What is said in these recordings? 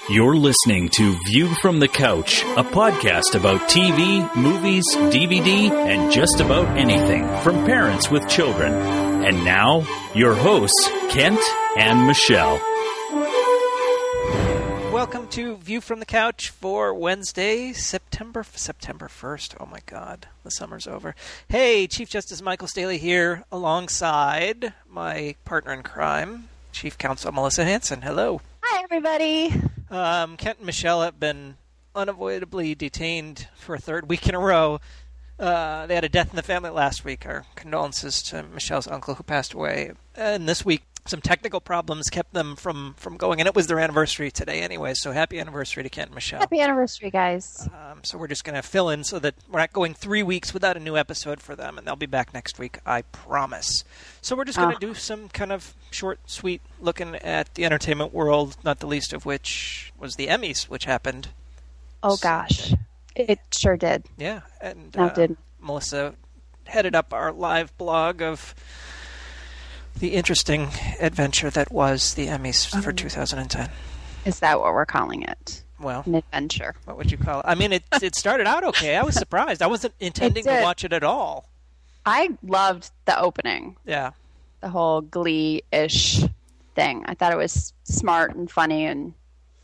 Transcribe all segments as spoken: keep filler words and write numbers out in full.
You're listening to View from the Couch, a podcast about T V, movies, D V D, and just about anything from parents with children. And now, your hosts, Kent and Michelle. Welcome to View from the Couch for Wednesday, September September first. Oh my God, the summer's over. Hey, Chief Justice Michael Staley here, alongside my partner in crime, Chief Counsel Melissa Hanson. Hello. Hi, everybody. Um, Kent and Michelle have been unavoidably detained for a third week in a row. Uh, they had a death in the family last week. Our condolences to Michelle's uncle who passed away. And this week, some technical problems kept them from, from going. And it was their anniversary today anyway, so happy anniversary to Kent and Michelle. Happy anniversary, guys. Um, so we're just going to fill in so that we're not going three weeks without a new episode for them. And they'll be back next week, I promise. So we're just going to Oh. do some kind of short, sweet looking at the entertainment world, not the least of which was the Emmys, which happened. Oh, gosh. It sure did. Yeah, and Now uh, did. Melissa headed up our live blog of the interesting adventure that was the Emmys for Um, two thousand ten. Is that what we're calling it? Well, An adventure. what would you call it? I mean, it it started out okay. I was surprised. I wasn't intending to did. watch it at all. I loved the opening, Yeah. the whole Glee-ish thing. I thought it was smart and funny and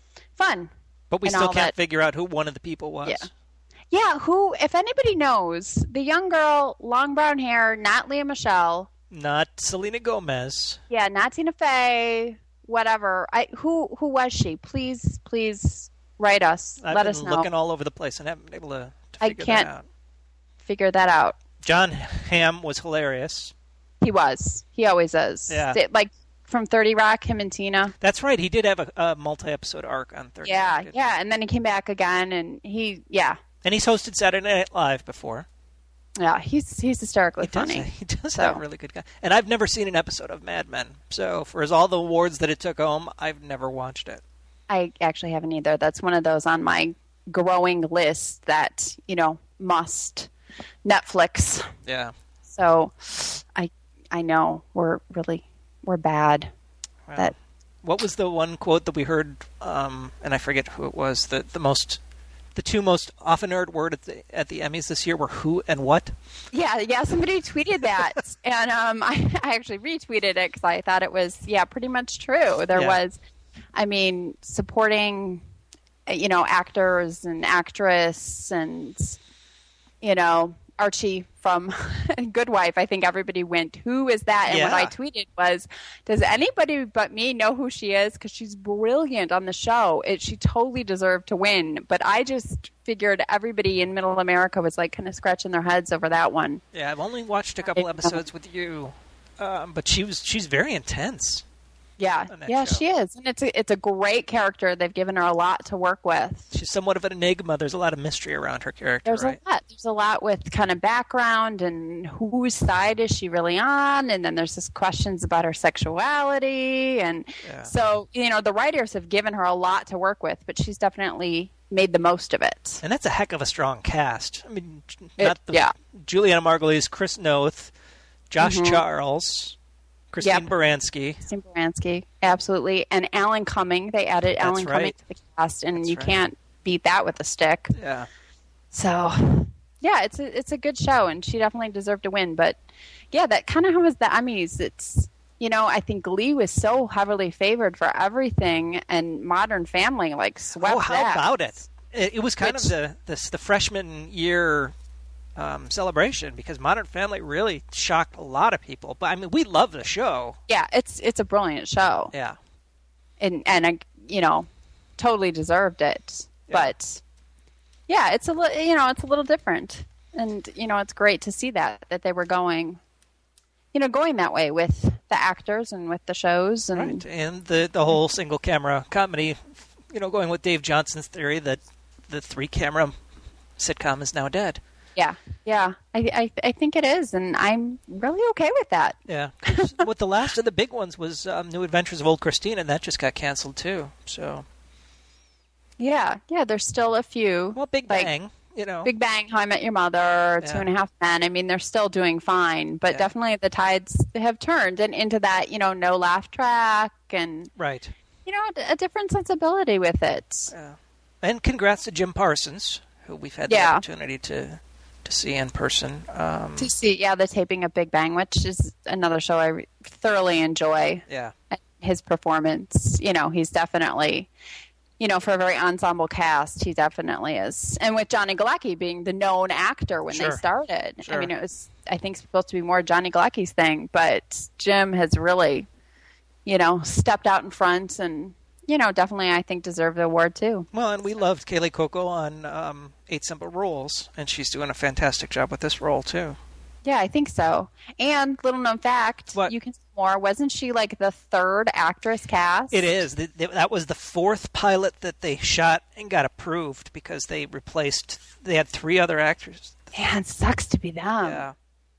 fun. But we And still all can't that- figure out who one of the people was. Yeah. Yeah, who, if anybody knows, the young girl, long brown hair, not Leah Michelle, Not Selena Gomez. yeah, not Tina Fey, whatever. I who who was she? Please, please write us. I've Let been us know. looking all over the place and haven't been able to, to I figure can't- that out. Figure that out. John Hamm was hilarious. He was. He always is. Yeah. Th- Like from thirty Rock, him and Tina. That's right. He did have a, a multi-episode arc on thirty. Yeah, didn't he? yeah. And then he came back again, and he, yeah, And he's hosted Saturday Night Live before. yeah. He's he's hysterically He does, funny. he does So. have a really good guy. And I've never seen an episode of Mad Men. So for as all the awards that it took home, I've never watched it. I actually haven't either. That's one of those on my growing list that you know must Netflix. Yeah. So, I I know we're really we're bad. Well, That what was the one quote that we heard, um, and I forget who it was, the, the most... The two most often heard word at the at the Emmys this year were who and what. Yeah, yeah. Somebody tweeted that, and um, I, I actually retweeted it because I thought it was, yeah, pretty much true. There Yeah. was, I mean, supporting, you know, actors and actress, and you know, Archie from Good Wife. I think everybody went, "Who is that?" And what I Yeah. tweeted was, "Does anybody but me know who she is? Because she's brilliant on the show. It, she totally deserved to win." But I just figured everybody in Middle America was like kind of scratching their heads over that one. Yeah, I've only watched a couple I- episodes with you, um, but she was she's very intense. Yeah, on that yeah, show. she is, and it's a it's a great character. They've given her a lot to work with. She's somewhat of an enigma. There's a lot of mystery around her character, There's right? a lot. There's a lot with kind of background and whose side is she really on, and then there's just questions about her sexuality, and Yeah. so you know the writers have given her a lot to work with, but she's definitely made the most of it. And that's a heck of a strong cast. I mean, It- not the, yeah. Juliana Margulies, Chris Noth, Josh Mhm. Charles, Christine Yep. Baranski. Christine Baranski, absolutely, and Alan Cumming. They added That's Alan Cumming right. to the cast, and That's you right. can't beat that with a stick. Yeah. So, yeah, it's a, it's a good show, and she definitely deserved to win. But, yeah, that kind of was the Emmys. It's, you know, I think Glee was so heavily favored for everything, and Modern Family, like, swept Oh, how that. about it? It, it was kind Which- of the, the the freshman year um, celebration because Modern Family really shocked a lot of people. But I mean, we love the show. Yeah, it's it's a brilliant show. Yeah. And, and I, you know, totally deserved it. Yeah. But, yeah, it's a li- you know, it's a little different. And, you know, it's great to see that, that they were going, you know, going that way with the actors and with the shows. And Right. And the the whole single camera comedy, you know, going with Dave Johnson's theory that the three camera sitcom is now dead. Yeah, yeah, I, I I think it is, and I'm really okay with that. Yeah. 'Cause what the last of the big ones was um, New Adventures of Old Christine, and that just got canceled too. So, Yeah, yeah. There's still a few. well, Big Like, Bang, you know. Big Bang, How I Met Your Mother, Yeah. Two and a Half Men. I mean, they're still doing fine, but Yeah. definitely the tides have turned and into that, you know, no laugh track, and Right. you know, a different sensibility with it. Yeah. And congrats to Jim Parsons, who we've had the Yeah. opportunity to to see in person. Um, To see, yeah, the taping of Big Bang, which is another show I re- thoroughly enjoy. yeah. His performance, you know, he's definitely, you know, for a very ensemble cast, he definitely is. And with Johnny Galecki being the known actor when Sure. they started, Sure. I mean, it was, I think, supposed to be more Johnny Galecki's thing, but Jim has really, you know, stepped out in front and, you know, definitely, I think, deserved the award too. Well, and we loved Kaylee Cuoco on um, Eight Simple Rules, and she's doing a fantastic job with this role, too. Yeah, I think so. And little known fact, What? you can see more. Wasn't she like the third actress cast? It is. Th- th- That was the fourth pilot that they shot and got approved because they replaced, they had three other actors. Man, sucks to be them. Yeah.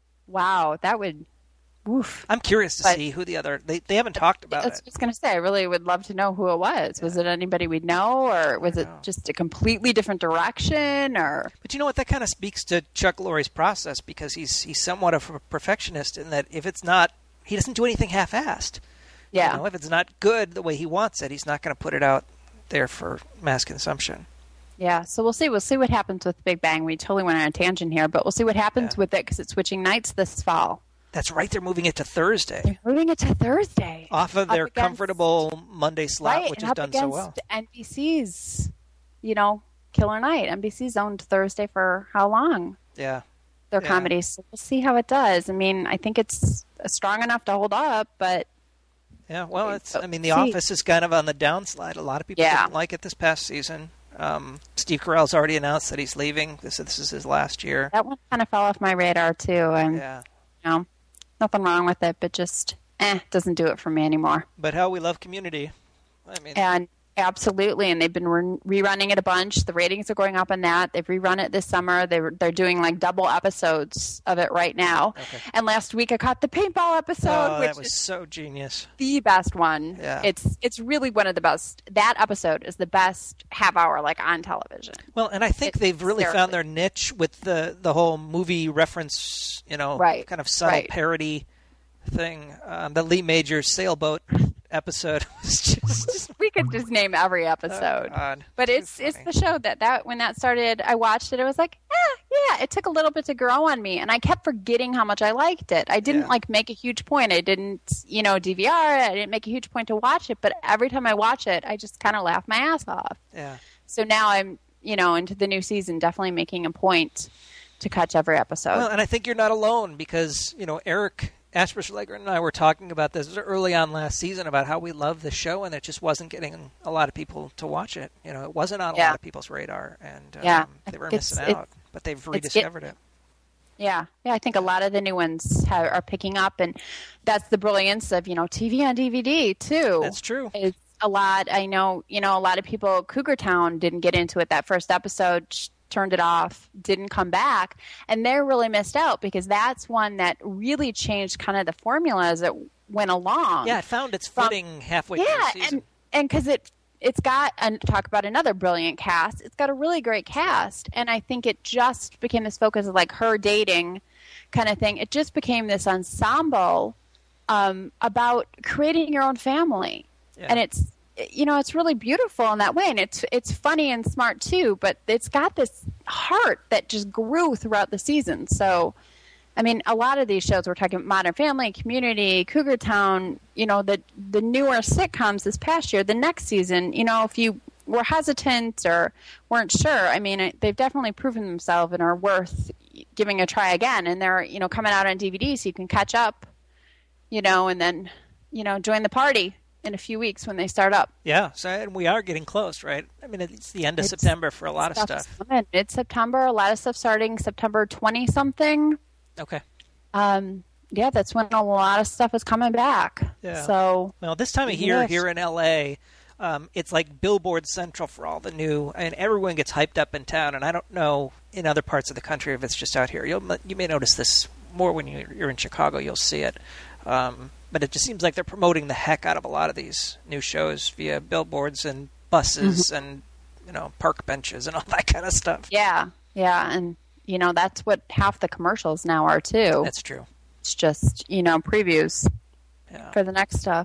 Wow, that would, woof. I'm curious to But- see who the other, they, they haven't talked about That's what it. I was going to say. I really would love to know who it was. Was it anybody we'd know, or was it know. just a completely different direction, or? But you know what? That kind of speaks to Chuck Lorre's process because he's he's somewhat of a perfectionist in that if it's not, he doesn't do anything half-assed. Yeah. You know, if it's not good the way he wants it, he's not going to put it out there for mass consumption. Yeah, so we'll see. We'll see what happens with Big Bang. We totally went on a tangent here, but we'll see what happens Yeah. with it because it's switching nights this fall. That's right. They're moving it to Thursday They're moving it to Thursday. off of Up their against- comfortable Monday slot, right, which and has up done so well. against N B C's, you know, Killer Night. N B C's owned Thursday for how long? Yeah. Their Yeah. comedies. So we'll see how it does. I mean, I think it's strong enough to hold up, but Yeah. Well, it's. So, I mean, The see. Office is kind of on the downslide. A lot of people Yeah. didn't like it this past season. Um, Steve Carell's already announced that he's leaving. This this is his last year. that one kind of fell off my radar too. And Yeah. you know, nothing wrong with it, but just eh, doesn't do it for me anymore. But how we love Community. I mean, And absolutely, and they've been re- rerunning it a bunch. The ratings are going up on that. They've rerun it this summer. They're they're doing like double episodes of it right now. Okay. And last week I caught the paintball episode, oh, which that was is so genius. the best one. Yeah. It's it's really one of the best. That episode is the best half hour like on television. Well, and I think It's they've really hysterical. found their niche with the the whole movie reference, you know, Right, kind of subtle right. parody thing. Um, the Lee Majors sailboat episode was just We could just name every episode. Oh, God. But Too it's it's funny. the show that, that when that started, I watched it. I was like, eh, yeah. It took a little bit to grow on me, and I kept forgetting how much I liked it. I didn't Yeah. like make a huge point. I didn't, you know, D V R it. I didn't make a huge point to watch it. But every time I watch it, I just kind of laugh my ass off. yeah. So now I'm, you know, into the new season, definitely making a point to catch every episode. Well, and I think you're not alone because, you know, Eric Asperschlager and I were talking about this early on last season about how we love the show and it just wasn't getting a lot of people to watch it. You know, it wasn't on a Yeah. lot of people's radar and um, Yeah. they were It's- missing it's- out. But they've it's rediscovered it. Yeah, yeah. I think a lot of the new ones have, are picking up, and that's the brilliance of you know T V on D V D too. That's true. It's a lot. I know, you know, a lot of people. Cougar Town didn't get into it that first episode. sh- Turned it off. Didn't come back, and they're really missed out because that's one that really changed kind of the formula as it went along. Yeah, it found its From- footing halfway through the yeah, season. and and because it it's got and talk about another brilliant cast. It's got a really great cast, and I think it just became this focus of like her dating kind of thing. It just became this ensemble um, about creating your own family, Yeah. and it's you know it's really beautiful in that way, and it's it's funny and smart too. But it's got this heart that just grew throughout the season. So. I mean, a lot of these shows, we're talking Modern Family, Community, Cougar Town, you know, the the newer sitcoms this past year, the next season, you know, if you were hesitant or weren't sure, I mean, it, they've definitely proven themselves and are worth giving a try again. And they're, you know, coming out on D V D so you can catch up, you know, and then, you know, join the party in a few weeks when they start up. Yeah, so and we are getting close, right? I mean, it's the end of It's- September for a lot of Stuff's stuff. coming. Mid-September, a lot of stuff starting September twentieth-something. Okay. Um, yeah, that's when a lot of stuff is coming back. Yeah. So Well, this time of year Yes. here in L A, um, it's like Billboard Central for all the new, and everyone gets hyped up in town. And I don't know in other parts of the country if it's just out here. You'll you may notice this more when you're, you're in Chicago. You'll see it, um, but it just seems like they're promoting the heck out of a lot of these new shows via billboards and buses Mm-hmm. and you know park benches and all that kind of stuff. yeah, yeah, and you know that's what half the commercials now are too. That's true. It's just you know previews Yeah. for the next stuff.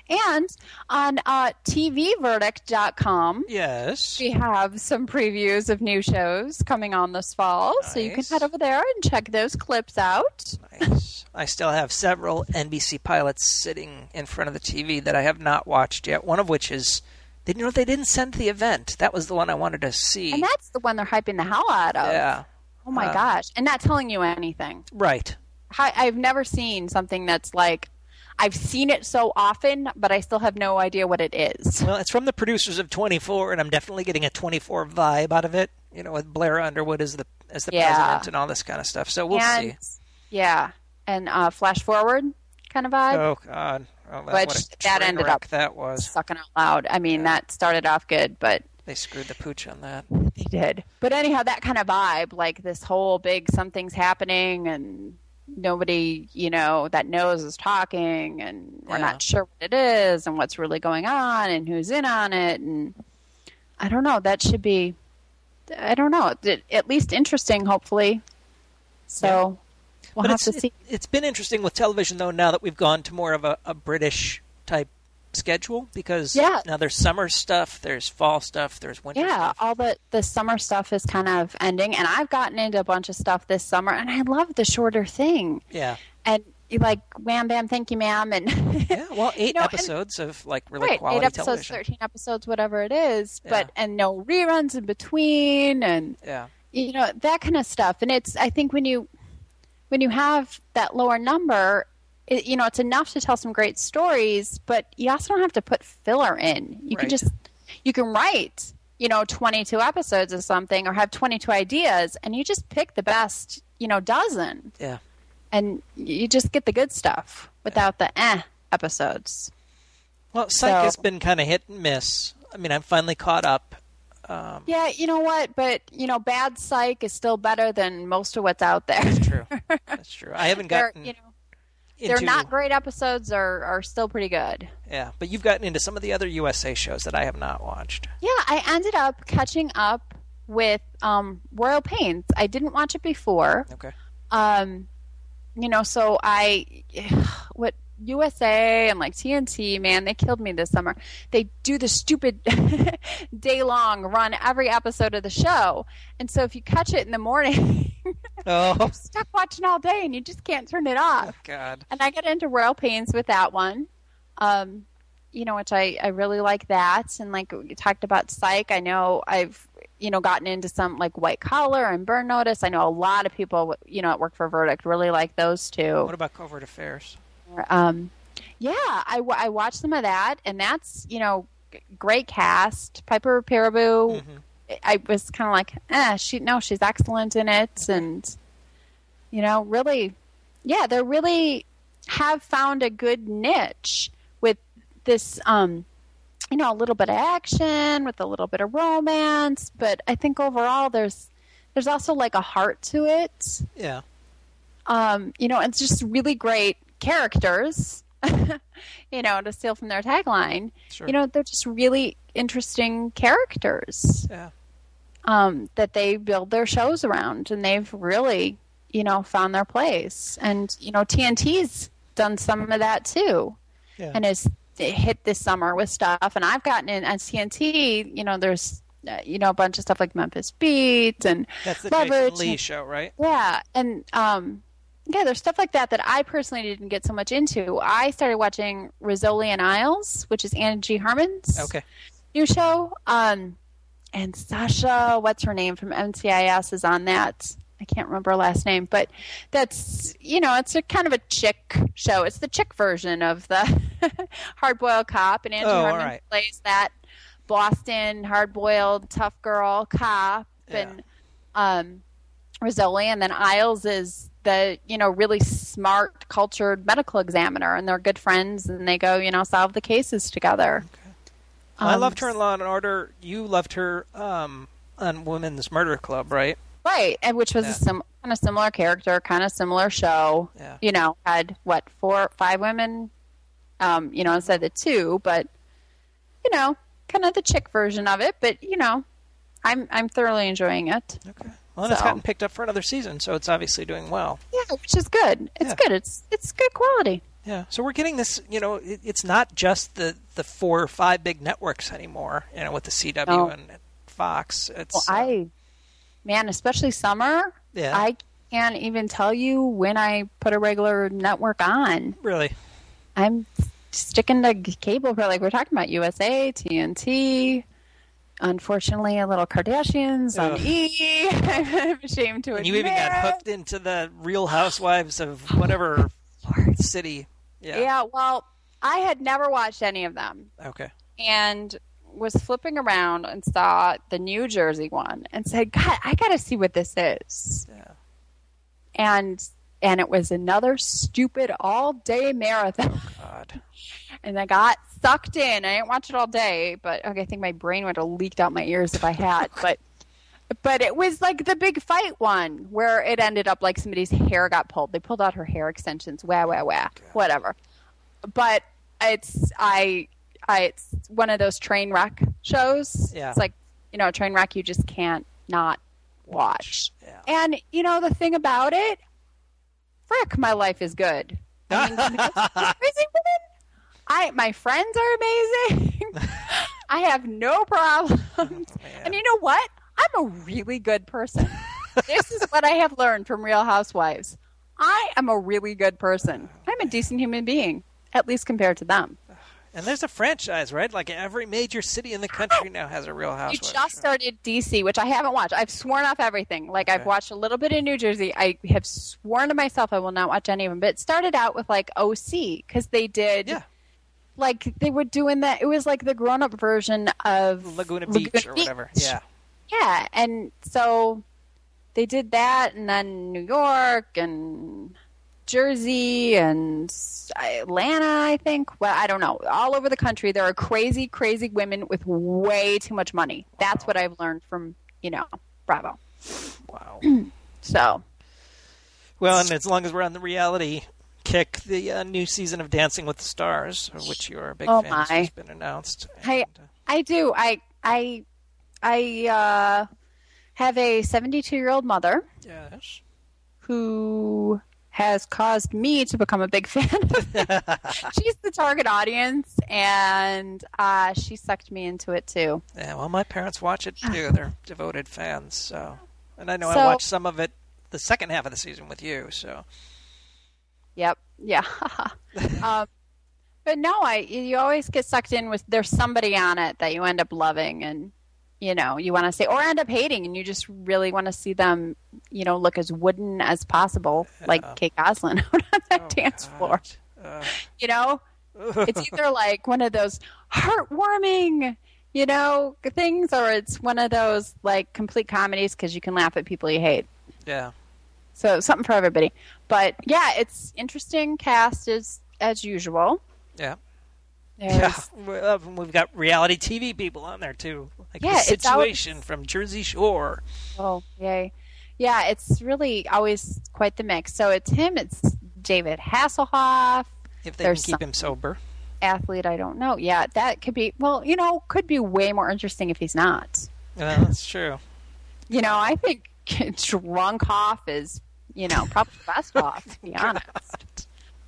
And on uh, T V verdict dot com, Yes. we have some previews of new shows coming on this fall. Nice. So you can head over there and check those clips out. Nice. I still have several N B C pilots sitting in front of the T V that I have not watched yet, one of which is, did you know they didn't send the event? That was the one I wanted to see. And that's the one they're hyping the hell out of. Yeah. Oh, my Um, gosh. And not telling you anything. Right. I, I've never seen something that's like, I've seen it so often, but I still have no idea what it is. Well, it's from the producers of twenty-four, and I'm definitely getting a twenty-four vibe out of it. You know, with Blair Underwood as the as the Yeah. president and all this kind of stuff. So we'll and, see. Yeah. And uh, flash forward kind of vibe. Oh God, oh, that, Which what a that train ended wreck up that was. Sucking out loud. I mean, Yeah. that started off good, but They screwed the pooch on that. they did. But anyhow, that kind of vibe, like this whole big something's happening and nobody, you know, that knows is talking and we're Yeah. not sure what it is and what's really going on and who's in on it. And I don't know. That should be, I don't know, at least interesting, hopefully. So we'll but have it's, to see. It, it's been interesting with television, though, now that we've gone to more of a, a British type schedule, because Yeah. now there's summer stuff, there's fall stuff, there's winter Yeah, stuff. all the the summer stuff is kind of ending, and I've gotten into a bunch of stuff this summer, and I love the shorter thing. Yeah. And you like, wham, bam, thank you, ma'am, and Yeah, well, eight You know, and- episodes of like really right, quality eight episodes, television. thirteen episodes, whatever it is, but Yeah. and no reruns in between, and Yeah. you know that kind of stuff. And it's I think when you when you have that lower number. It, you know, it's enough to tell some great stories, but you also don't have to put filler in. You can Right. just, you can write, you know, twenty-two episodes of something or have twenty-two ideas, and you just pick the best, you know, dozen. Yeah. And you just get the good stuff without the eh episodes. Well, Psych So- has been kind of hit and miss. I mean, I'm finally caught up. Um, Yeah, you know what? But, you know, bad Psych is still better than most of what's out there. That's true. That's true. I haven't They're, gotten you know, into... they're not great episodes are, are still pretty good. Yeah, but you've gotten into some of the other U S A shows that I have not watched. Yeah, I ended up catching up with um, Royal Pains. I didn't watch it before. Okay. Um, you know, so I, what U S A and like T N T, man, they killed me this summer. They do the stupid day long run every episode of the show. And so if you catch it in the morning, Oh, you're stuck watching all day and you just can't turn it off. God. And I got into Royal Pains with that one. Um, you know, which I, I really like that. And like we talked about Psych, I know I've, you know, gotten into some like White Collar and Burn Notice. I know a lot of people, you know, at Work for Verdict really like those two. What about Covert Affairs? Um, yeah, I, w- I watched some of that, and that's, you know, g- great cast. Piper Perabo, Mhm. I was kind of like, eh, she, no, she's excellent in it. And, you know, really, yeah, they really have found a good niche with this, um, you know, a little bit of action with a little bit of romance. But I think overall there's, there's also like a heart to it. Yeah. Um, you know, it's just really great characters, you know, to steal from their tagline. Sure. You know, they're just really interesting characters Yeah. um, that they build their shows around, and they've really, you know, found their place. And, you know, T N T's done some of that too, Yeah. and has hit this summer with stuff. And I've gotten in on T N T, you know, there's, uh, you know, a bunch of stuff like Memphis Beat and That's the Leverage Jason Lee and- show, right? yeah, and um, yeah, there's stuff like that that I personally didn't get so much into. I started watching Rizzoli and Isles, which is Angie Harmon's Okay. new show. Um, and Sasha, what's her name from M C I S, is on that. I can't remember her last name, but that's, you know, it's a kind of a chick show. It's the chick version of the hard-boiled cop, and Angie Oh, all Harmon right. plays that Boston hard-boiled tough girl cop, Yeah. and um, Rizzoli, and then Isles is the, you know, really smart, cultured medical examiner, and they're good friends, and they go, you know, solve the cases together. I Um, loved her in Law and Order. You loved her um, on Women's Murder Club, right? Right, and which was Yeah. a sim- kind of similar character, kind of similar show. Yeah. You know, had what four, five women, um, you know, instead of the two, but you know, kind of the chick version of it. But you know, I'm I'm thoroughly enjoying it. Okay. Well, and it's So- gotten picked up for another season, so it's obviously doing well. Yeah, which is good. It's Yeah. good. It's it's good quality. Yeah, so we're getting this, you know, it, it's not just the, the four or five big networks anymore, you know, with the C W No. and Fox. It's, Well, I, man, especially summer, Yeah. I can't even tell you when I put a regular network on. Really? I'm sticking to cable for, like, we're talking about U S A, T N T, unfortunately, a little Kardashians on Ugh. E! I'm ashamed to admit. And you even got hooked into the Real Housewives of whatever city. Yeah. Yeah, well, I had never watched any of them. Okay. And was flipping around and saw the New Jersey one and said, God, I got to see what this is. Yeah. And and it was another stupid all-day marathon. God. And I got sucked in. I didn't watch it all day, but okay, I think my brain would have leaked out my ears if I had. but but it was like the big fight one where it ended up like somebody's hair got pulled. They pulled out her hair extensions. Wah, wah, wah. Whatever. But it's I I it's one of those train wreck shows. Yeah. It's like, you know, a train wreck you just can't not watch. Yeah. And you know the thing about it, frick, my life is good. I mean, crazy women. I my friends are amazing. I have no problems. Oh, And you know what? I'm a really good person. This is what I have learned from Real Housewives. I am a really good person. I'm a decent human being, at least compared to them. And there's a franchise, right? Like every major city in the country now has a Real You Housewives. just show. started D C, which I haven't watched. I've sworn off everything. Like, I've Okay. watched a little bit of New Jersey. I have sworn to myself I will not watch any of them. But it started out with, like, O C, because they did, Yeah. like, they were doing that. It was like the grown-up version of Laguna Beach or whatever. Yeah. Yeah, and so they did that, and then New York and Jersey and Atlanta, I think. Well, I don't know. All over the country, there are crazy, crazy women with way too much money. That's what I've learned from, you know, Bravo. Wow. So, Well, and as long as we're on the reality kick, the uh, new season of Dancing with the Stars, of which you are a big Oh, fan, my. has been announced. I, And, uh, I do. I, I, I uh, have a seventy-two-year-old mother yes. who has caused me to become a big fan of it. She's the target audience, and uh, she sucked me into it too. Yeah, well, my parents watch it too. They're devoted fans. So, and I know I So- watched some of it, the second half of the season with you. So, Yep. Yeah. um, but no, I you always get sucked in with there's somebody on it that you end up loving, and you know you want to say or end up hating, and you just really want to see them, you know, look as wooden as possible, like Kate Gosselin out on that Oh, dance God. floor. Uh, You know, it's either like one of those heartwarming, you know, things, or it's one of those like complete comedies because you can laugh at people you hate. yeah. So something for everybody. But yeah, it's interesting cast as as usual. Yeah. There's, Yeah. Well, We've got reality T V people on there too. Like Yeah, The it's always- Situation from Jersey Shore. Oh, yay. Yeah, it's really always quite the mix. So it's him, it's David Hasselhoff, If they There's can keep some- him sober. athlete, I don't know. Yeah, that could be, well, you know, could be way more interesting if he's not. Well, that's true. You know, I think drunk off is, you know, probably the best off, to be honest.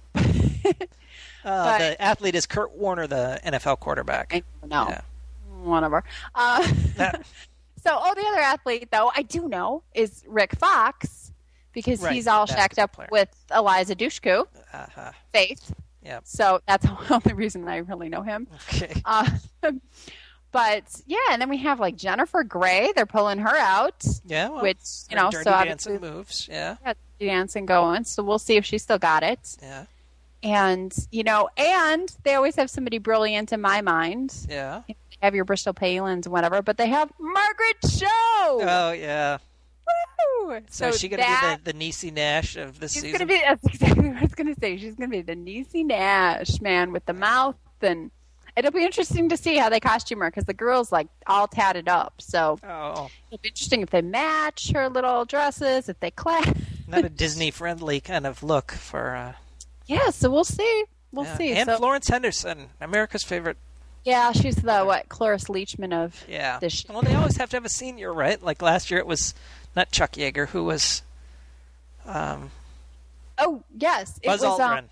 Uh, But- the athlete is Kurt Warner, the N F L quarterback. I don't know. Yeah. Whatever. Uh, That- so, oh, the other athlete, though, I do know is Rick Fox, because Right, he's all shacked basketball up player. with Eliza Dushku, uh-huh. Faith. Yep. So that's the only reason I really know him. Okay. Uh, but yeah, and then we have like Jennifer Grey. They're pulling her out, Yeah. Well, which you her know, Dirty so obviously Dancing moves. Yeah. got dancing going. So we'll see if she still got it. Yeah. And you know, and they always have somebody brilliant in my mind. Yeah. They have your Bristol Palins and whatever, but they have Margaret Cho. Oh yeah. Woo! So, is she going to that- be the, the Niecy Nash of this She's season? going to be. That's exactly what I was going to say. She's going to be the Niecy Nash man with the mouth, and it'll be interesting to see how they costume her because the girl's like all tatted up. So Oh, it'll be interesting if they match her little dresses, if they clash. not a Disney-friendly kind of look for. Uh, Yeah, so we'll see. We'll yeah. see. And So, Florence Henderson, America's favorite. yeah, she's the what Cloris Leachman of Yeah. this. Sh- Well, they always have to have a senior, right? Like last year, it was not Chuck Yeager who was. Um, oh yes, it Buzz was. Aldrin. Um,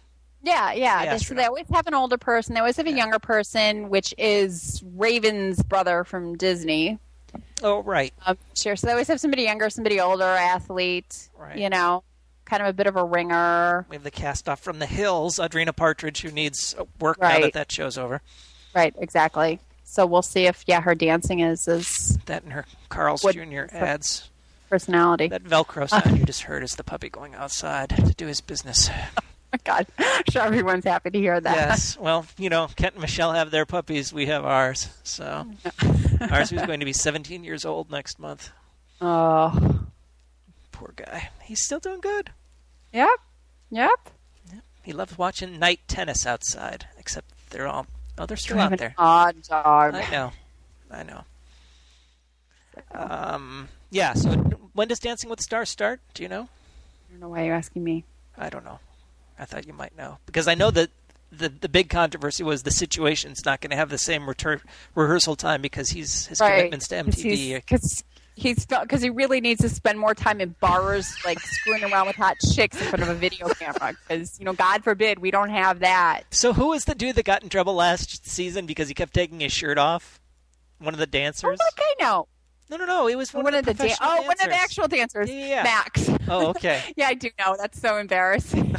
Yeah, yeah. The They, so they always have an older person. They always have a Yeah. younger person, which is Raven's brother from Disney. Oh, right. Um, sure. So they always have somebody younger, somebody older, athlete. Right. You know, kind of a bit of a ringer. We have the cast off from The Hills, Audrina Partridge, who needs work now Right. that that show's over. Right. Exactly. So we'll see if yeah her dancing is is That and her Carl's What- Junior ads. personality. That Velcro sound you just heard is the puppy going outside to do his business. Oh, God, I'm sure everyone's happy to hear that. Yes. Well, you know, Kent and Michelle have their puppies. We have ours. So ours is going to be seventeen years old next month. Oh. Poor guy. He's still doing good. Yep. Yep. He loves watching night tennis outside, except they're all, oh, they're still out there. Odd dog. I know. I know. Um, yeah, so when does Dancing with the Stars start? Do you know? I don't know why you're asking me. I don't know. I thought you might know. Because I know that the the big controversy was the Situation's not going to have the same retur- rehearsal time because he's his Right. commitments to M T V. Because he's because he really needs to spend more time in bars, like screwing around with hot chicks in front of a video camera. Because you know, God forbid, we don't have that. So who was the dude that got in trouble last season because he kept taking his shirt off? One of the Oh, dancers? look, I know. No, no, no. It was one, One, of of the, the dan- professional oh, dancers. one of the actual dancers, Yeah, yeah. Max. Oh, okay. Yeah, I do know. That's so embarrassing.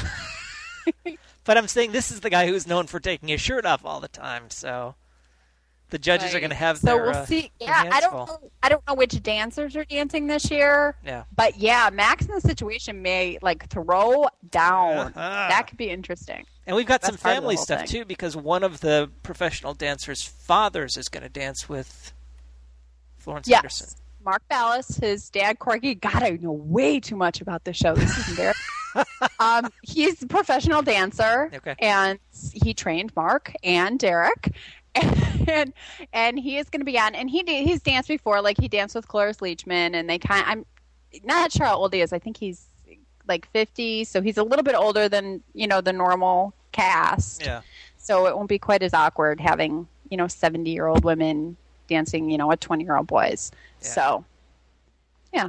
But I'm saying this is the guy who's known for taking his shirt off all the time. So the judges are Right. going to have So their, we'll uh, see. their Yeah, hands I don't full. know. I don't know which dancers are dancing this year. Yeah. But yeah, Max in the Situation may like throw down. Uh-huh. That could be interesting. And we've got That's some part of the family whole stuff thing. too, because one of the professional dancers' fathers is going to dance with Florence Yes. Henderson. Mark Ballas, his dad, Corky. God, I know way too much about this show. This is embarrassing. um, he's a professional dancer, Okay. and he trained Mark and Derek. And and he is going to be on, and he did, he's danced before, like he danced with Cloris Leachman, and they kind. I'm not sure how old he is. I think he's like fifty, so he's a little bit older than you know the normal cast. Yeah. So it won't be quite as awkward having you know seventy year old women dancing, you know, with twenty year old boys. Yeah. So yeah.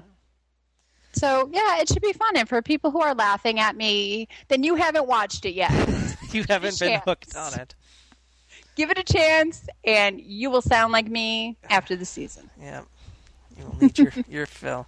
So yeah, it should be fun. And for people who are laughing at me, then you haven't watched it yet. You haven't been chance. hooked on it. Give it a chance, and you will sound like me after the season. Yeah. You will need your, your fill.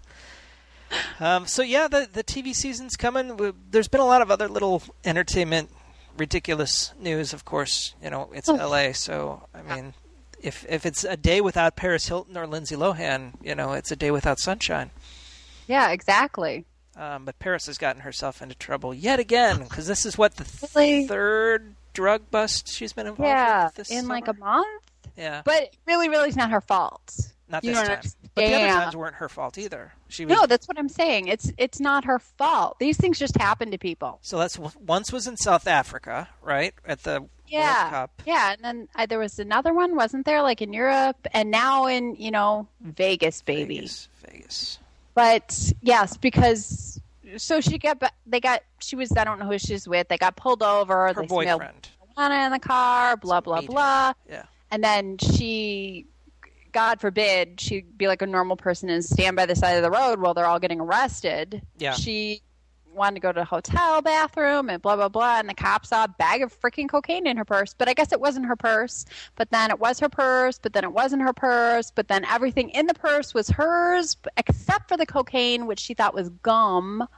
Um, so, yeah, the, the T V season's coming. We- There's been a lot of other little entertainment, ridiculous news, of course. You know, it's Oh. L A, so, I mean, if if it's a day without Paris Hilton or Lindsay Lohan, you know, it's a day without sunshine. Yeah, exactly. Um, but Paris has gotten herself into trouble yet again, because this is, what, the th- Really? third drug bust she's been involved Yeah, with this in like a summer? month. Yeah, But really, really, it's not her fault. not you this don't time. But the other understand. times weren't her fault either. She was No, that's what I'm saying. It's it's not her fault. These things just happen to people. So that's once was in South Africa, right? At the Yeah, World Cup. yeah, and then uh, there was another one, wasn't there? Like in Europe, and now in you know Vegas, baby. Vegas, Vegas. But yes, because so she got ba- they got she was I don't know who she's with. They got pulled over. Her they smelled boyfriend. marijuana in the car. Blah blah Meat. blah. Yeah. And then she, God forbid, she'd be like a normal person and stand by the side of the road while they're all getting arrested. Yeah. She wanted to go to a hotel bathroom and blah, blah, blah. And the cops saw a bag of freaking cocaine in her purse. But I guess it wasn't her purse. But then it was her purse. But then it wasn't her purse. But then everything in the purse was hers b- except for the cocaine, which she thought was gum.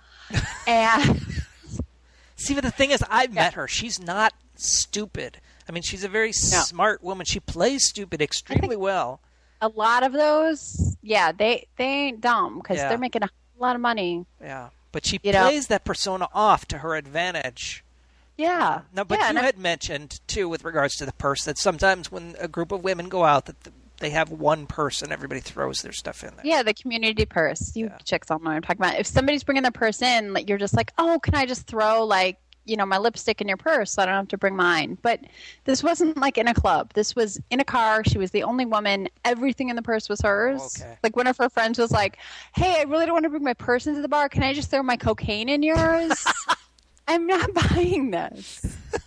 And See, but the thing is, I've met her. She's not stupid. I mean, she's a very No. smart woman. She plays stupid extremely well. a lot of those, yeah, they, they ain't dumb because Yeah. they're making a lot of money. Yeah. But she You know? plays that persona off to her advantage. Yeah. No, but yeah, you and I- had mentioned, too, with regards to the purse, that sometimes when a group of women go out, that the, they have one purse and everybody throws their stuff in there. Yeah, the community purse. You Yeah. chicks all know what I'm talking about. If somebody's bringing their purse in, like, you're just like, oh, can I just throw, like, you know, my lipstick in your purse so I don't have to bring mine? But this wasn't, like, in a club. This was in a car. She was the only woman. Everything in the purse was hers. Oh, okay. Like, one of her friends was like, hey, I really don't want to bring my purse into the bar. Can I just throw my cocaine in yours? I'm not buying this.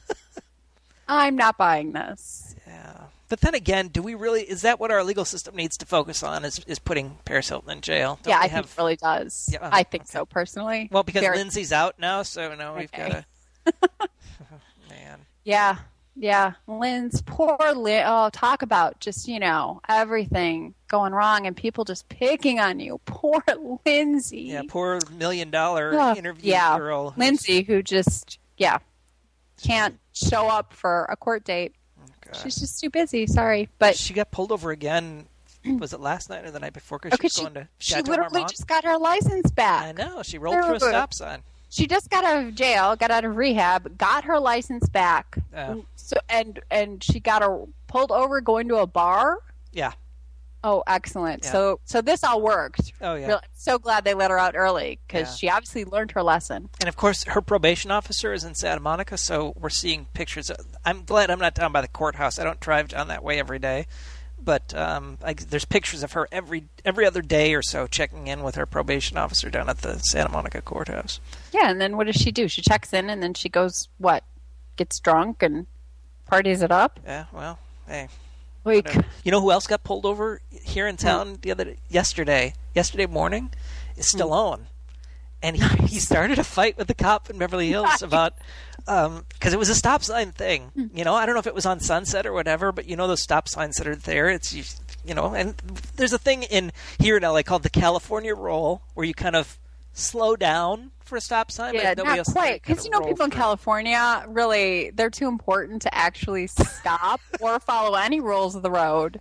I'm not buying this. Yeah. But then again, do we really, is that what our legal system needs to focus on, is, is putting Paris Hilton in jail? Don't yeah, we I have, think it really does. Yeah, I think okay. so, personally. Well, because Very- Lindsay's out now, so now we've Okay. got to... Man. Yeah. Yeah. Lynn's poor Lynn. Oh, talk about just, you know, everything going wrong and people just picking on you. Poor Lindsay. Yeah, poor million dollar Oh, interview yeah. girl. who's- Lindsay, who just, yeah, can't show up for a court date. God. She's just too busy. Sorry. But She got pulled over again. Was it last night or the night before? Because okay, she was going to she Chateau literally Marmont. just got her license back. I know. She rolled through a stop sign. She just got out of jail, got out of rehab, got her license back. Oh. So and and she got her pulled over going to a bar. Yeah. Oh, excellent. Yeah. So so this all worked. Oh, yeah. Really, so glad they let her out early because Yeah. she obviously learned her lesson. And of course, her probation officer is in Santa Monica, so we're seeing pictures. Of, I'm glad I'm not down by the courthouse. I don't drive down that way every day, but um, I, there's pictures of her every every other day or so checking in with her probation officer down at the Santa Monica courthouse. Yeah, and then what does she do? She checks in and then she goes what? Gets drunk and parties it up. Yeah, well, hey. Like, Whatever. You know who else got pulled over here in town the other yesterday? Yesterday morning, is Stallone, and he, he started a fight with the cop in Beverly Hills Nice. about because it was a stop sign thing. You know, I don't know if it was on Sunset or whatever, but you know those stop signs that are there. It's you, you know, and there's a thing in here in L A called the California roll, where you kind of slow down for a stop sign. yeah, but nobody not else quite. kind Because of you know, roll people in through. California really they're too important to actually stop or follow any rules of the road.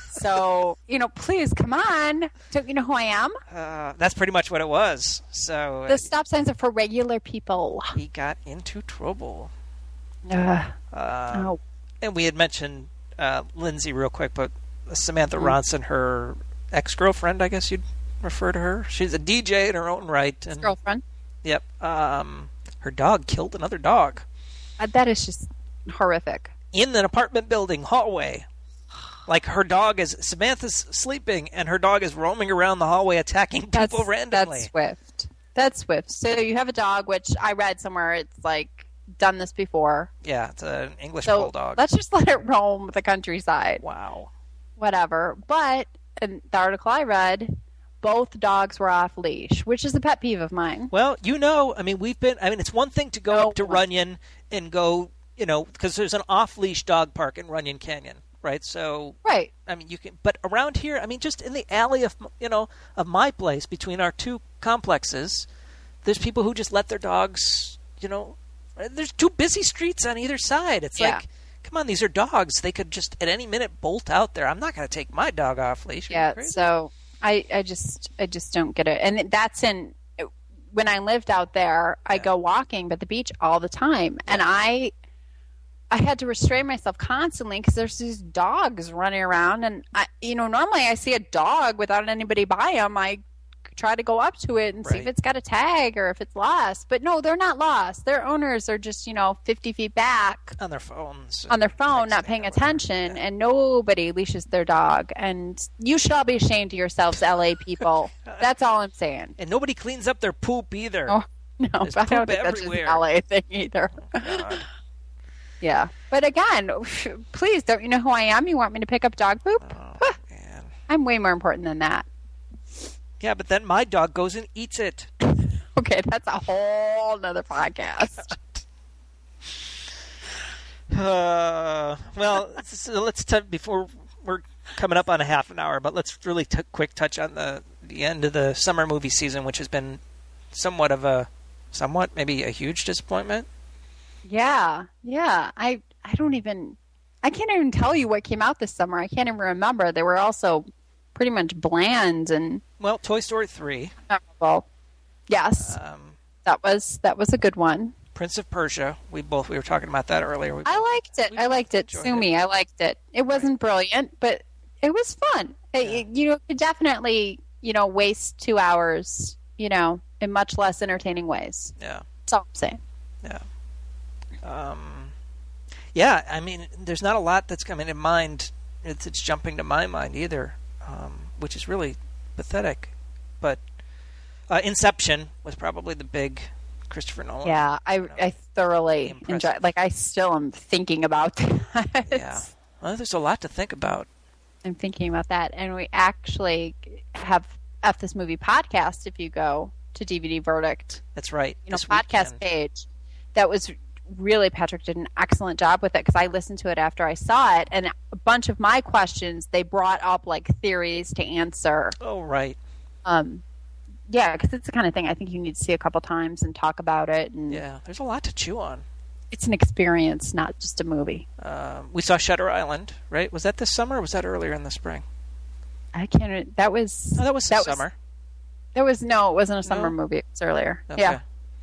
So you know, please come on. Don't you know who I am? Uh, that's pretty much what it was. So uh, The stop signs are for regular people. he got into trouble. Ugh. Uh, Oh. And we had mentioned uh, Lindsay real quick, but Samantha Mm. Ronson, her ex-girlfriend, I guess you'd refer to her. She's a D J in her own right. And, Girlfriend. Yep. Um, her dog killed another dog Uh, that is just horrific. in an apartment building hallway. Like her dog is Samantha's sleeping, and her dog is roaming around the hallway attacking That's, people randomly. That's swift. That's swift. So you have a dog, which I read somewhere. It's like done this before. Yeah, it's an English So bulldog. let's just let it roam the countryside. Wow. Whatever. But in the article I read, both dogs were off leash, which is a pet peeve of mine. Well, you know, I mean, we've been, I mean, it's one thing to go No up to one. Runyon and go, you know, because there's an off-leash dog park in Runyon Canyon, right? So, Right. I mean, you can, but around here, I mean, just in the alley of, you know, of my place between our two complexes, there's people who just let their dogs, you know, there's two busy streets on either side. It's Yeah. like, come on, these are dogs. They could just at any minute bolt out there. I'm not going to take my dog off leash. Are you Yeah. crazy? So I, I just, I just don't get it. And that's in, when I lived out there, I Yeah. go walking by the beach all the time. And I, I had to restrain myself constantly because there's these dogs running around. And, I, you know, normally I see a dog without anybody by them. I try to go up to it and see if Right. it's got a tag or if it's lost. But no, they're not lost. Their owners are just, you know, fifty feet back On their phones. on their phone, not texting paying or whatever. attention, Yeah. and nobody leashes their dog. And you should all be ashamed of yourselves, L A people. That's all I'm saying. And nobody cleans up their poop either. Oh, no, There's but I don't poop think that's just an everywhere. L A thing either. God. Yeah. But again, please, don't you know who I am? You want me to pick up dog poop? Oh, man. I'm way more important than that. Yeah, but then my dog goes and eats it. Okay, that's a whole nother podcast. Uh, well, so let's t- before we're coming up on a half an hour, but let's really t- quick touch on the the end of the summer movie season, which has been somewhat of a, somewhat maybe a huge disappointment. Yeah, yeah. I I don't even I can't even tell you what came out this summer. I can't even remember. They were also pretty much bland and Well, Toy Story three, memorable. Yes, um, that was that was a good one. Prince of Persia. We both we were talking about that earlier. We, I liked it. We I liked it. enjoyed Sue me. I liked it. It wasn't brilliant, but it was fun. It, Yeah. it- you know, could definitely you know waste two hours. You know, in much less entertaining ways. yeah. That's all I'm saying. Yeah. Um, yeah, I mean, there's not a lot that's coming to mind. It's, it's jumping to my mind either, um, which is really pathetic. But uh, Inception was probably the big Christopher Nolan. Yeah, I know, I thoroughly impressive. enjoyed. Like I still am thinking about that. Yeah. Well, there's a lot to think about. I'm thinking about that, and we actually have F This Movie podcast. If you go to D V D Verdict, That's right. you know, this podcast weekend. page, that was really Patrick did an excellent job with it because I listened to it after I saw it, and a bunch of my questions they brought up like theories to answer. Oh, right. Um, yeah, because it's the kind of thing I think you need to see a couple times and talk about it. And Yeah, there's a lot to chew on. it's an experience, not just a movie. Um, we saw Shutter Island, right? Was that this summer or was that earlier in the spring? I can't. That was. Oh, that was that this summer. There was no. It wasn't a summer No? movie. It was earlier. Okay. Yeah.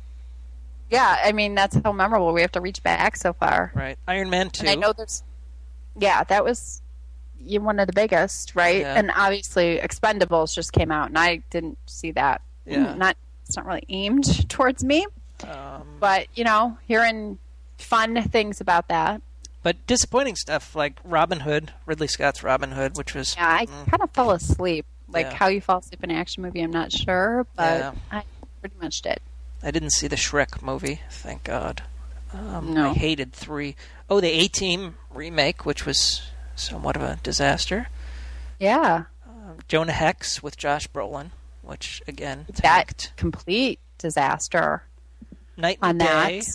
Yeah. I mean, that's how memorable we have to reach back so far. Right. Iron Man two. And I know there's. Yeah, that was you- one of the biggest, right? Yeah. And obviously, Expendables just came out, and I didn't see that. Yeah. Not. It's not really aimed towards me, Um, but you know, hearing fun things about that. but disappointing stuff like Robin Hood, Ridley Scott's Robin Hood, which was Yeah, I mm, kind of fell asleep. Like Yeah. how you fall asleep in an action movie, I'm not sure, but Yeah. I pretty much did. I didn't see the Shrek movie, thank God. Um, No. I hated three. Oh, the A-Team remake, which was somewhat of a disaster. Yeah, Um, Jonah Hex with Josh Brolin, which again that tanked. complete disaster Night on and that. Day.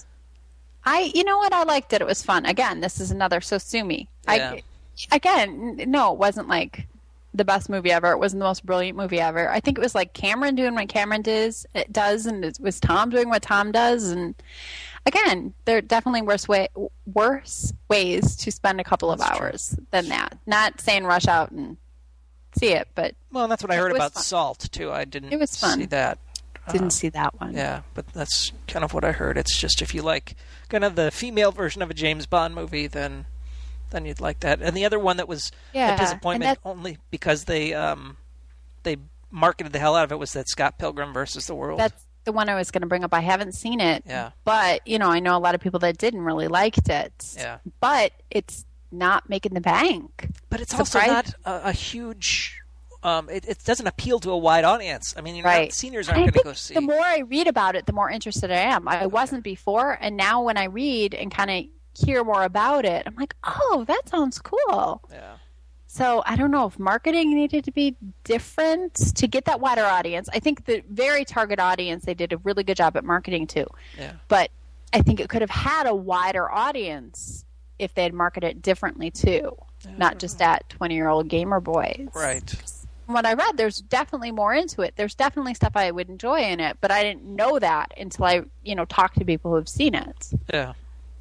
I, you know what, I liked it. It was fun. Again, this is another So Sue Me. Yeah. I, again, n- no, it wasn't like the best movie ever. It wasn't the most brilliant movie ever. I think it was like Cameron doing what Cameron does, it does, and it was Tom doing what Tom does. And again, there are definitely worse way, worse ways to spend a couple of That's true. hours than that. Not saying rush out and see it, but Well, that's what I It heard was about fun. Salt too. I didn't It was fun. see that. didn't Um, see that one. Yeah, but that's kind of what I heard. It's just if you like kind of the female version of a James Bond movie, then then you'd like that. And the other one that was Yeah, a disappointment and that- only because they um, they marketed the hell out of it was that Scott Pilgrim versus the World. That's the one I was going to bring up. I haven't seen it. Yeah. But, you know, I know a lot of people that didn't really liked it. Yeah. But it's not making the bank. But it's also Surprised- not a, a huge. Um, it, it doesn't appeal to a wide audience. I mean, you're Right. not, seniors And aren't I going to think go see. the more I read about it, the more interested I am. I wasn't before, and now when I read and kind of hear more about it, I'm like, oh, that sounds cool. Yeah. So I don't know if marketing needed to be different to get that wider audience. I think the very target audience, they did a really good job at marketing too. Yeah. But I think it could have had a wider audience if they had marketed it differently too, not just at twenty-year-old gamer boys. Right. From what I read, there's definitely more into it. There's definitely stuff I would enjoy in it, but I didn't know that until I, you know, talked to people who've seen it. Yeah.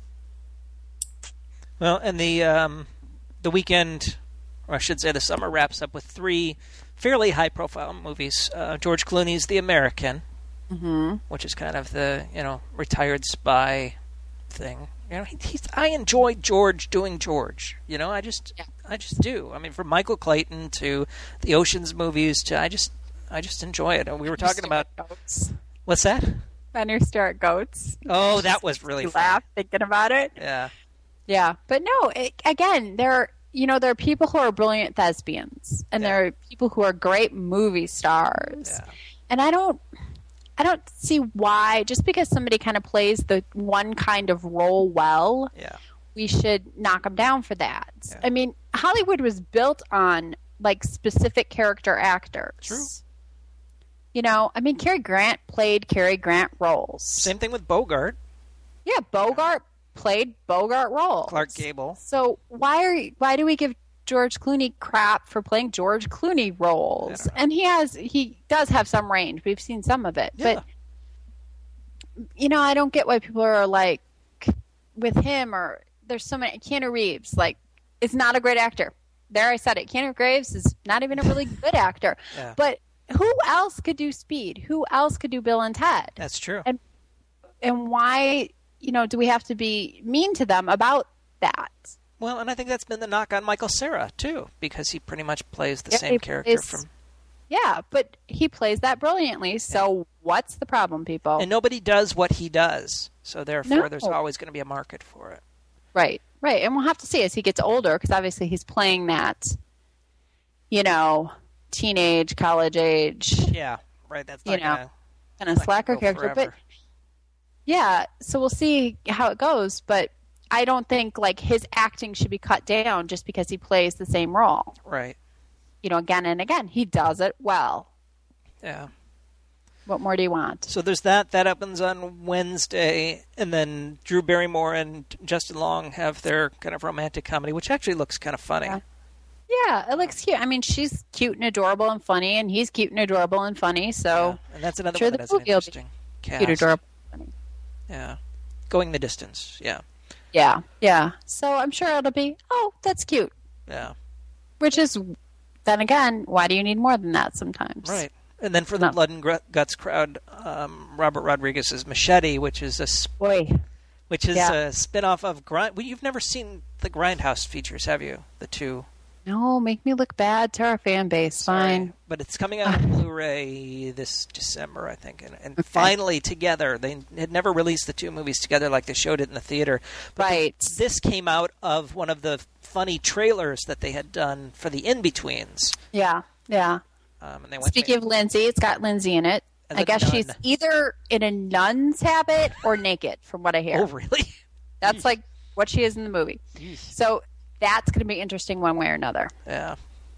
Well, and the um, the weekend, or I should say the summer, wraps up with three fairly high-profile movies. Uh, George Clooney's The American, Mm-hmm. which is kind of the, you know, retired spy thing. You know, he, he's, I enjoy George doing George. You know, I just, Yeah. I just do. I mean, from Michael Clayton to the Ocean's movies to, I just, I just enjoy it. And we were talking about goats. what's that? Benner Stewart goats. Oh, that was really You fun. laugh thinking about it. Yeah, Yeah, but no. It, again, there are, you know, there are people who are brilliant thespians, and Yeah. there are people who are great movie stars. yeah, And I don't, I don't see why just because somebody kind of plays the one kind of role well, yeah. we should knock them down for that. Yeah. I mean, Hollywood was built on like specific character actors. True. You know, I mean, Cary Grant played Cary Grant roles. Same thing with Bogart, Yeah, Bogart played Bogart roles. Clark Gable. So why are why do we give George Clooney crap for playing George Clooney roles? I don't know. And he has he does have some range. We've seen some of it, Yeah. but you know, I don't get why people are like with him or there's so many. Keanu Reeves, like, is not a great actor. There, I said it. Keanu Reeves is not even a really good actor. Yeah. But who else could do Speed? Who else could do Bill and Ted? That's true. And and why, you know, do we have to be mean to them about that? Well, and I think that's been the knock on Michael Cera too, because he pretty much plays the Yeah, same he character plays- from. Yeah, but he plays that brilliantly. So what's the problem, people? And nobody does what he does, so therefore No. there's always going to be a market for it. Right, right. And we'll have to see as he gets older, because obviously he's playing that, you know, teenage, college age, Yeah, right. That's You not know, gonna, kind of not gonna slacker go character. But forever. yeah, so we'll see how it goes. But I don't think like his acting should be cut down just because he plays the same role. Right. You know, again and again, he does it well. Yeah. What more do you want? So there's that. That opens on Wednesday. And then Drew Barrymore and Justin Long have their kind of romantic comedy, which actually looks kind of funny. Yeah. Yeah, it looks cute. I mean, she's cute and adorable and funny, and he's cute and adorable and funny. So, yeah. And that's another sure one that the has an movie will be interesting cast. cute, adorable, funny. Yeah, going the distance. Yeah, yeah, yeah. So I'm sure it'll be. Oh, that's cute. Yeah. Which is, then again, why do you need more than that sometimes? Right. And then for the No. Blood and Gr- Guts crowd, um, Robert Rodriguez's Machete, which is a sp- Boy, which is Yeah. a spin-off of Grind. Well, you've never seen the Grindhouse features, have you? The two. no, make me look bad to our fan base. Sorry. Fine. But it's coming out on Blu-ray this December, I think. And, and finally together. They had never released the two movies together like they showed it in the theater. But Right. this came out of one of the funny trailers that they had done for the In-Betweens. Yeah, yeah. Um, and they went Speaking of Lindsay, it's got Lindsay in it. And I the guess nun. she's either in a nun's habit or naked, from what I hear. Oh, really? That's like what she is in the movie. So that's going to be interesting one way or another. Yeah.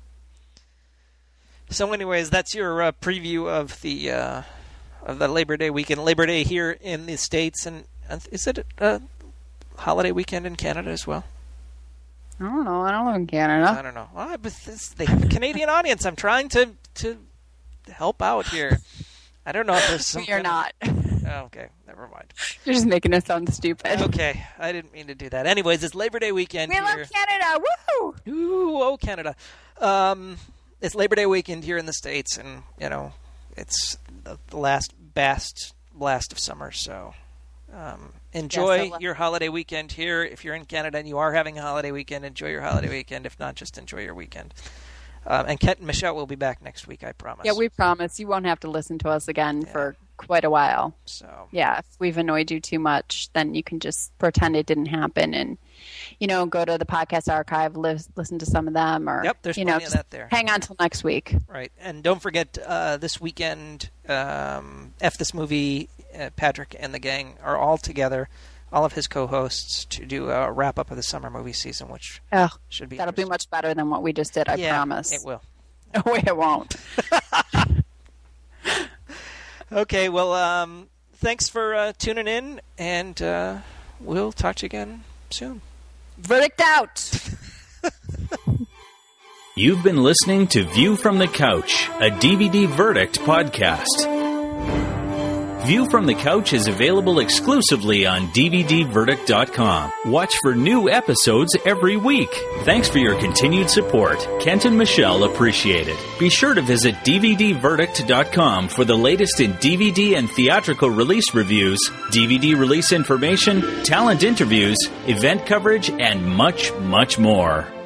So, anyways, that's your uh, preview of the uh, of the Labor Day weekend. Labor Day here in the States, and uh, is it a holiday weekend in Canada as well? I don't know. I don't live in Canada. I don't know. Well, but this, they have a Canadian audience. I'm trying to to help out here. I don't know if there's some. You're kind not. of- Oh, okay, never mind. You're just making us sound stupid. Okay, I didn't mean to do that. Anyways, it's Labor Day weekend We here. love Canada. Woo! Ooh, oh, Canada. Um, it's Labor Day weekend here in the States, and, you know, it's the, the last best blast of summer, so um, enjoy Yes, I your holiday weekend here. If you're in Canada and you are having a holiday weekend, enjoy your holiday weekend. If not, just enjoy your weekend. Um, and Kent and Michelle will be back next week, I promise. Yeah, we promise. You won't have to listen to us again Yeah. for quite a while. So, Yeah, if we've annoyed you too much, then you can just pretend it didn't happen and, you know, go to the podcast archive, li- listen to some of them, or, Yep, there's you know, plenty of just that there. hang on till next week. right. And don't forget, uh, this weekend, um, F This Movie, uh, Patrick and the gang are all together, all of his co-hosts, to do a wrap-up of the summer movie season, which Oh, should be that'll be interesting. much better than what we just did, I Yeah, promise. it will. No, it won't. Okay, well, um, thanks for uh, tuning in, and uh, we'll talk to you again soon. Verdict out! You've been listening to View from the Couch, a D V D Verdict podcast. View from the Couch is available exclusively on D V D verdict dot com. Watch for new episodes every week. Thanks for your continued support. Kent and Michelle appreciate it. Be sure to visit D V D verdict dot com for the latest in D V D and theatrical release reviews, D V D release information, talent interviews, event coverage, and much, much more.